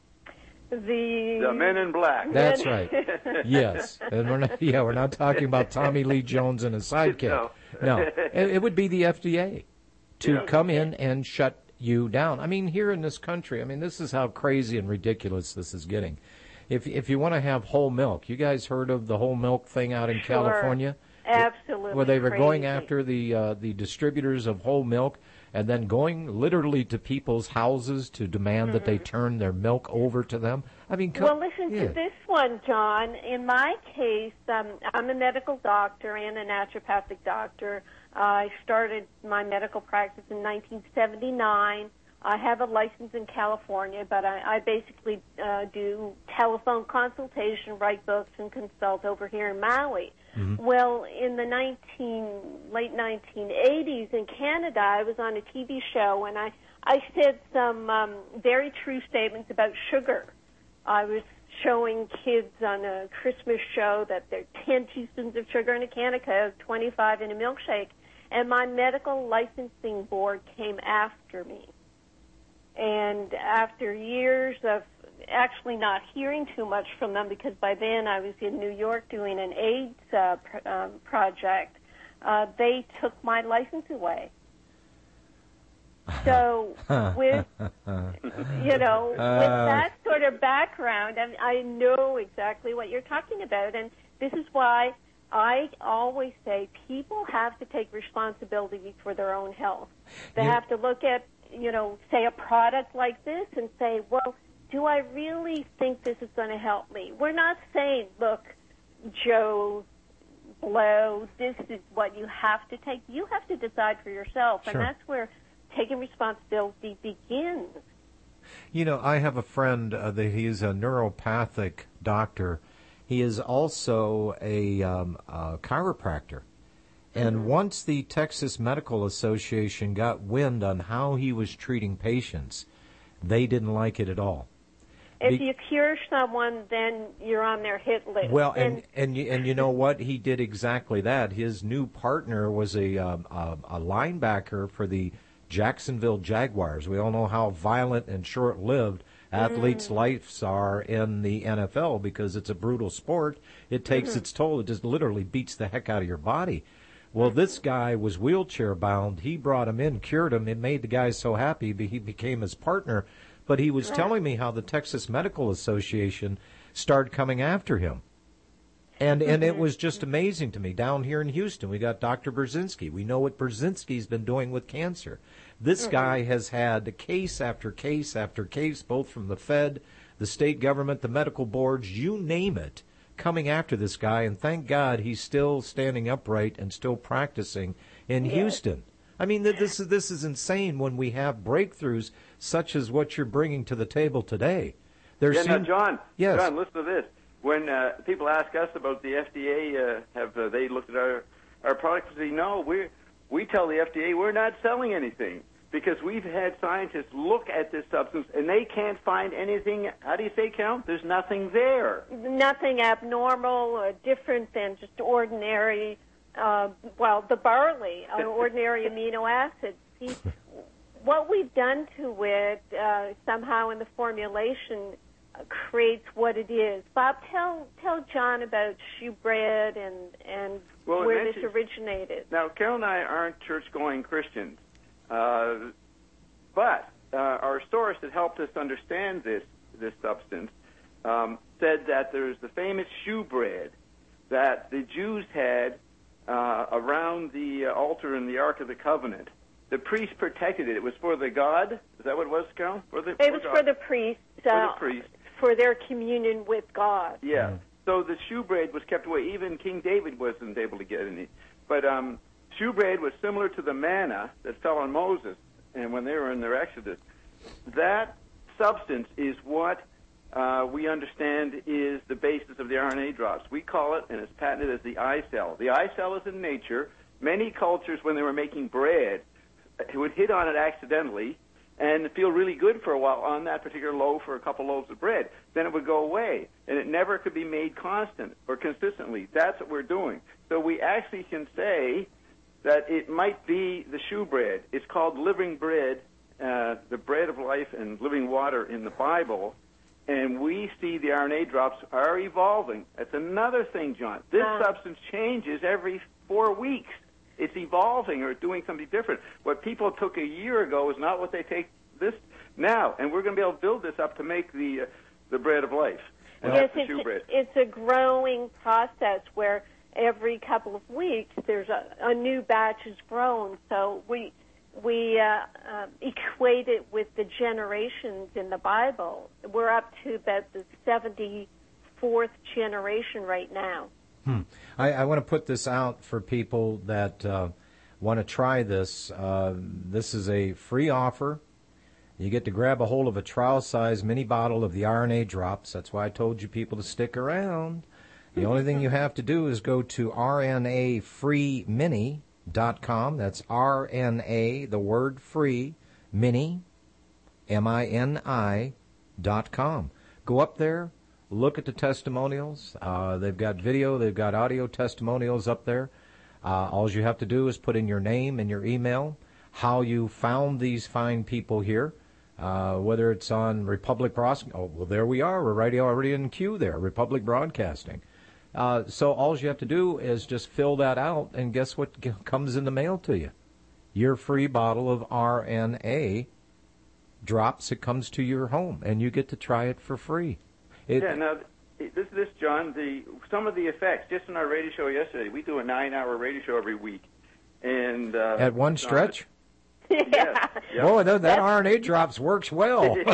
The The Men in Black. That's right. Yes. And we're not yeah, we're not talking about Tommy Lee Jones and a sidekick. No. No. It, it would be the F D A. To Yeah. come in and shut you down. I mean, here in this country, I mean, this is how crazy and ridiculous this is getting. If if you want to have whole milk, you guys heard of the whole milk thing out in Sure. California? Absolutely. Where they were going crazy. after the uh, the distributors of whole milk and then going literally to people's houses to demand that they turn their milk over to them. I mean, co- Well, listen yeah. to this one, John. In my case, um, I'm a medical doctor and a naturopathic doctor. I started my medical practice in nineteen seventy-nine. I have a license in California, but I, I basically uh, do telephone consultation, write books, and consult over here in Maui. Mm-hmm. Well, in the nineteen late nineteen eighties in Canada, I was on a T V show, and I, I said some um, very true statements about sugar. I was showing kids on a Christmas show that there are ten teaspoons of sugar in a can of Coke, twenty-five in a milkshake, and my medical licensing board came after me. And after years of actually not hearing too much from them, because by then I was in New York doing an AIDS uh, pr- um, project, uh, they took my license away. So with, you know, with Uh, that sort of background, I, mean, I know exactly what you're talking about. And this is why I always say people have to take responsibility for their own health. They You- have to look at, you know, say a product like this and say, well, do I really think this is going to help me? We're not saying, look, Joe Blow, this is what you have to take. You have to decide for yourself, Sure. and that's where taking responsibility begins. You know, I have a friend uh, that he's a neuropathic doctor. He is also a, um, a chiropractor. And once the Texas Medical Association got wind on how he was treating patients, they didn't like it at all. If Be- you cure someone, then you're on their hit list. Well, and and you, and you know what? He did exactly that. His new partner was a um, a, a linebacker for the Jacksonville Jaguars. We all know how violent and short-lived athletes' Mm. lives are in the N F L because it's a brutal sport. It takes Mhm. its toll. It just literally beats the heck out of your body. Well, this guy was wheelchair bound. He brought him in, cured him. It made the guy so happy he became his partner. But he was telling me how the Texas Medical Association started coming after him. And and it was just amazing to me. Down here in Houston, we got Doctor Brzezinski. We know what Brzezinski's been doing with cancer. This Mhm. guy has had case after case after case, both from the Fed, the state government, the medical boards, you name it, coming after this guy. And thank God he's still standing upright and still practicing in Yes. Houston. I mean, th- this is this is insane when we have breakthroughs such as what you're bringing to the table today. There yeah, now, seem- John, Yes. John, listen to this. When uh, people ask us about the F D A, uh, have uh, they looked at our our products? We say no. We we tell the F D A we're not selling anything because we've had scientists look at this substance and they can't find anything. How do you say, Count? There's nothing there. Nothing abnormal or different than just ordinary, uh, well, the barley, uh, ordinary amino acids. See, what we've done to it uh, somehow in the formulation uh, creates what it is. Bob, tell tell John about shewbread and and well, where this originated. Now, Carol and I aren't church-going Christians, uh, but uh, our source that helped us understand this this substance um, said that there's the famous shewbread that the Jews had uh, around the uh, altar in the Ark of the Covenant. The priest protected it. It was for the god. Is that what it was, Carol? For the, it for was God. for the priest. Uh, for the priest. For their communion with God. Yeah. Mm-hmm. So the shewbread was kept away. Even King David wasn't able to get any. But um, shewbread was similar to the manna that fell on Moses, and when they were in their Exodus. That substance is what uh, we understand is the basis of the R N A drops. We call it, and it's patented as the I cell. The I cell is in nature. Many cultures, when they were making bread, would hit on it accidentally and feel really good for a while on that particular loaf or a couple loaves of bread. Then it would go away, and it never could be made constant or consistently. That's what we're doing. So we actually can say that it might be the shewbread. It's called living bread, uh, the bread of life and living water in the Bible, and we see the R N A drops are evolving. That's another thing, John. This uh. substance changes every four weeks. It's evolving or doing something different. What people took a year ago is not what they take this now, and we're going to be able to build this up to make the uh, the bread of life. And yes, that's the it's, shewbread. It's a growing process where every couple of weeks there's a, a new batch is grown. So we we uh, uh, equate it with the generations in the Bible. We're up to about the seventy-fourth generation right now. Hmm. I, I want to put this out for people that uh, want to try this. Uh, this is a free offer. You get to grab a hold of a trial-size mini bottle of the R N A drops. That's why I told you people to stick around. The only thing you have to do is go to R N A free mini dot com. That's R N A, the word free, mini, M I N I, dot com. Go up there. Look at the testimonials. Uh, they've got video, they've got audio testimonials up there. Uh, all you have to do is put in your name and your email, how you found these fine people here, uh, whether it's on Republic Broadcasting. Oh, well, there we are. We're right already in queue there, Republic Broadcasting. Uh, so all you have to do is just fill that out, and guess what g- comes in the mail to you? Your free bottle of R N A drops. It comes to your home, and you get to try it for free. It, yeah, now, this this, John, the some of the effects, just in our radio show yesterday, we do a nine-hour radio show every week. and uh, At one stretch? Yeah. Yes, yep. Oh, that, that R N A drops works well. Good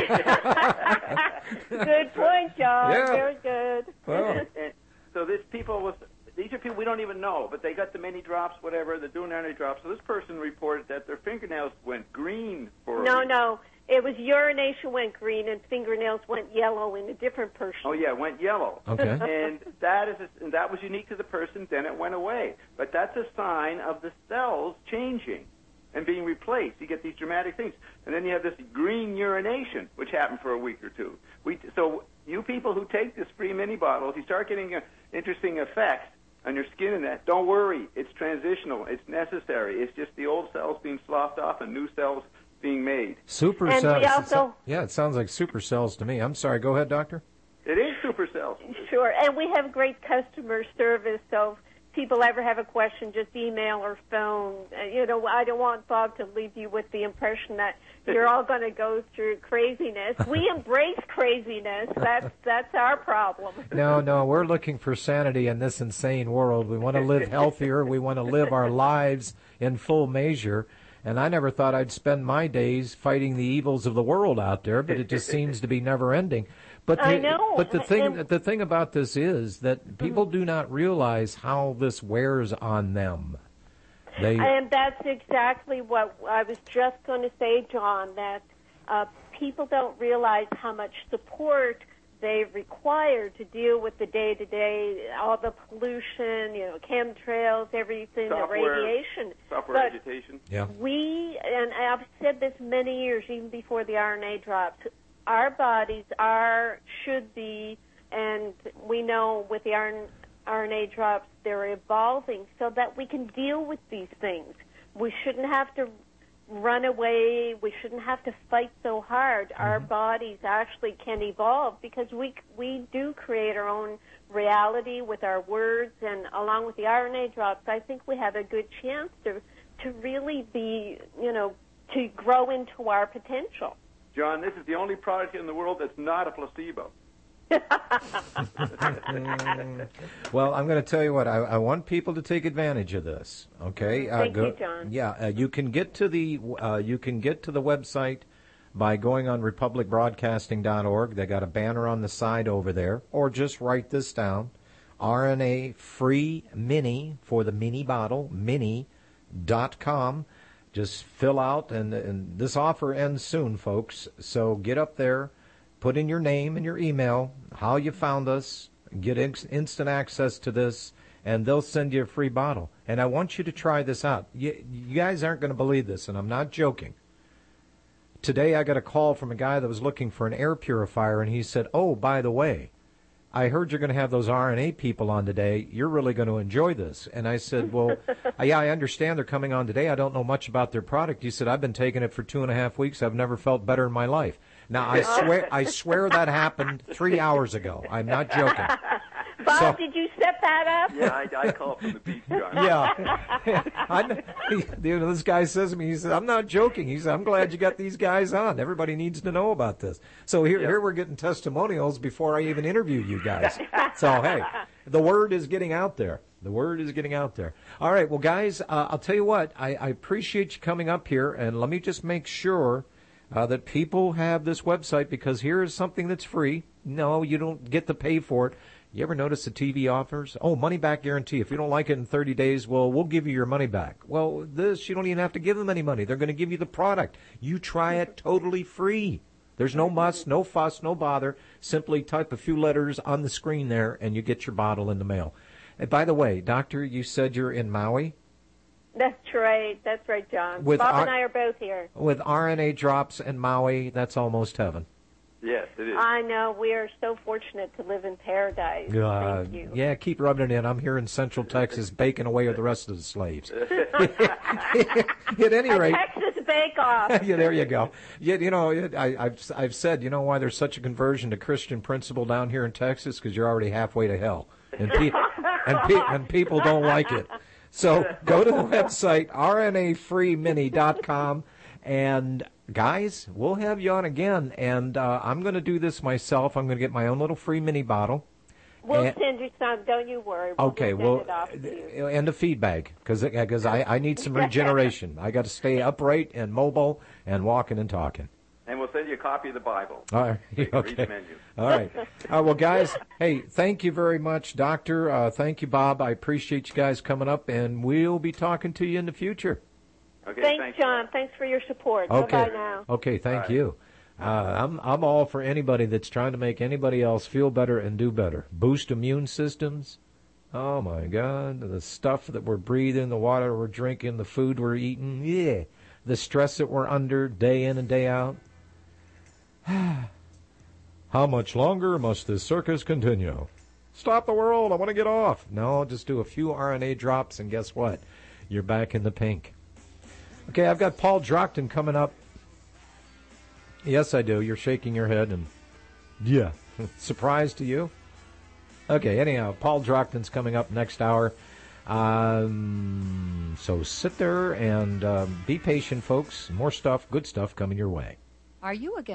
point, John. Yeah. Very good. Well. And, and so this people was these are people we don't even know, but they got the mini drops, whatever. They're doing R N A drops. So this person reported that their fingernails went green for No, a week. no. It was urination went green and fingernails went yellow in a different person. Oh yeah, it went yellow. Okay. And that is a, and that was unique to the person. Then it went away. But that's a sign of the cells changing and being replaced. You get these dramatic things, and then you have this green urination, which happened for a week or two. We so you people who take this free mini bottle, if you start getting uh, interesting effects on your skin and that, don't worry. It's transitional. It's necessary. It's just the old cells being sloughed off and new cells being made. Super And cells. we also- Yeah, it sounds like super cells to me. I'm sorry. Go ahead, Doctor. It is super cells. Sure, and we have great customer service, so if people ever have a question, just email or phone. Uh, you know, I don't want Bob to leave you with the impression that you're all going to go through craziness. We embrace craziness. That's that's our problem. No, no, we're looking for sanity in this insane world. We want to live healthier. We want to live our lives in full measure. And I never thought I'd spend my days fighting the evils of the world out there, but it just seems to be never ending. But the, I know. But the thing, And- the thing about this is that people do not realize how this wears on them. They, And that's exactly what I was just going to say, John, that uh, people don't realize how much support they require to deal with the day-to-day, all the pollution, you know, chemtrails, everything, Software, the radiation. software But agitation. Yeah. we, and I've said this many years, even before the R N A drops, our bodies are, should be, and we know with the R N A drops, they're evolving so that we can deal with these things. We shouldn't have to run away. We shouldn't have to fight so hard. Mm-hmm. Our bodies actually can evolve because we we do create our own reality with our words, and along with the R N A drops, I think we have a good chance to to really be, you know, to grow into our potential. John, this is the only product in the world that's not a placebo. Well, I'm going to tell you what. I, I want people to take advantage of this. Okay. Thank uh, go, you, John. Yeah, uh, you can get to the uh, you can get to the website by going on republic broadcasting dot org. They got a banner on the side over there, or just write this down: R N A Free Mini for the mini bottle mini dot com. Just fill out, and, and this offer ends soon, folks. So get up there. Put in your name and your email, how you found us, get in- instant access to this, and they'll send you a free bottle. And I want you to try this out. You, you guys aren't going to believe this, and I'm not joking. Today I got a call from a guy that was looking for an air purifier, and he said, oh, by the way, I heard you're going to have those R N A people on today. You're really going to enjoy this. And I said, well, yeah, I understand they're coming on today. I don't know much about their product. He said, I've been taking it for two and a half weeks. I've never felt better in my life. Now, I swear I swear that happened three hours ago. I'm not joking. Bob, So- did you set that up? Yeah, I, I call from the beach, John. Yeah. I'm, you know, this guy says to me, he says, I'm not joking. He said, I'm glad you got these guys on. Everybody needs to know about this. So here, Yeah. here we're getting testimonials before I even interview you guys. So, hey, the word is getting out there. The word is getting out there. All right, well, guys, uh, I'll tell you what. I, I appreciate you coming up here, and let me just make sure uh, that people have this website, because here is something that's free. No, you don't get to pay for it. You ever notice the T V offers? Oh, money back guarantee. If you don't like it in thirty days, well, we'll give you your money back. Well, this, you don't even have to give them any money. They're going to give you the product. You try it totally free. There's no muss, no fuss, no bother. Simply type a few letters on the screen there, and you get your bottle in the mail. And by the way, Doctor, you said you're in Maui? That's right. That's right, John. With Bob our- and I are both here. With R N A drops in Maui, that's almost heaven. Yes, it is. I know. We are so fortunate to live in paradise. Uh, Thank you. yeah, keep rubbing it in. I'm here in Central Texas baking away with the rest of the slaves. At any A rate, Texas bake-off. yeah, there you go. Yeah, you know, I, I've I've said, you know why there's such a conversion to Christian principle down here in Texas? Because you're already halfway to hell, and pe- and, pe- and people don't like it. So go to the website R N A free mini dot com, and guys, we'll have you on again. And uh, I'm going to do this myself. I'm going to get my own little free mini bottle. We'll And- send you some. Don't you worry. We'll Okay, send well, it off to you. and a feedback, because because I, I need some regeneration. I got to stay upright and mobile and walking and talking. And we'll send you a copy of the Bible. All right, So you can read okay. the menu. All right. Uh, well, guys, hey, thank you very much, Doctor. Uh, thank you, Bob. I appreciate you guys coming up, and we'll be talking to you in the future. Okay, Thanks, thanks, John. Thanks for your support. Okay. Bye-bye now. Okay, thank Bye. you. Uh, I'm I'm all for anybody that's trying to make anybody else feel better and do better. Boost immune systems. Oh my God, the stuff that we're breathing, the water we're drinking, the food we're eating. Yeah, the stress that we're under day in and day out. How much longer must this circus continue? Stop the world! I want to get off. No, just do a few R N A drops, and guess what? You're back in the pink. Okay, I've got Paul Drockton coming up. Yes, I do. You're shaking your head, and yeah, surprise to you? Okay, anyhow, Paul Drockton's coming up next hour. Um, so sit there and um, be patient, folks. More stuff, good stuff coming your way. Are you again?